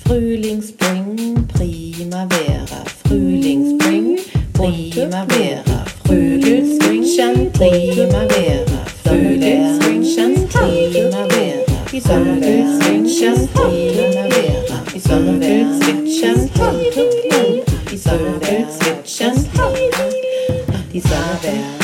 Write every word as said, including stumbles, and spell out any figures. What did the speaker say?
Frühling, Spring, Primavera. Frühling, Spring, Primavera. Frühling, Spring, Primavera. Frühling, Spring, Primavera. Die Sonne will zwitschern, Primavera. Die Sonne will zwitschern, die Sonne will zwitschern, die Sonne will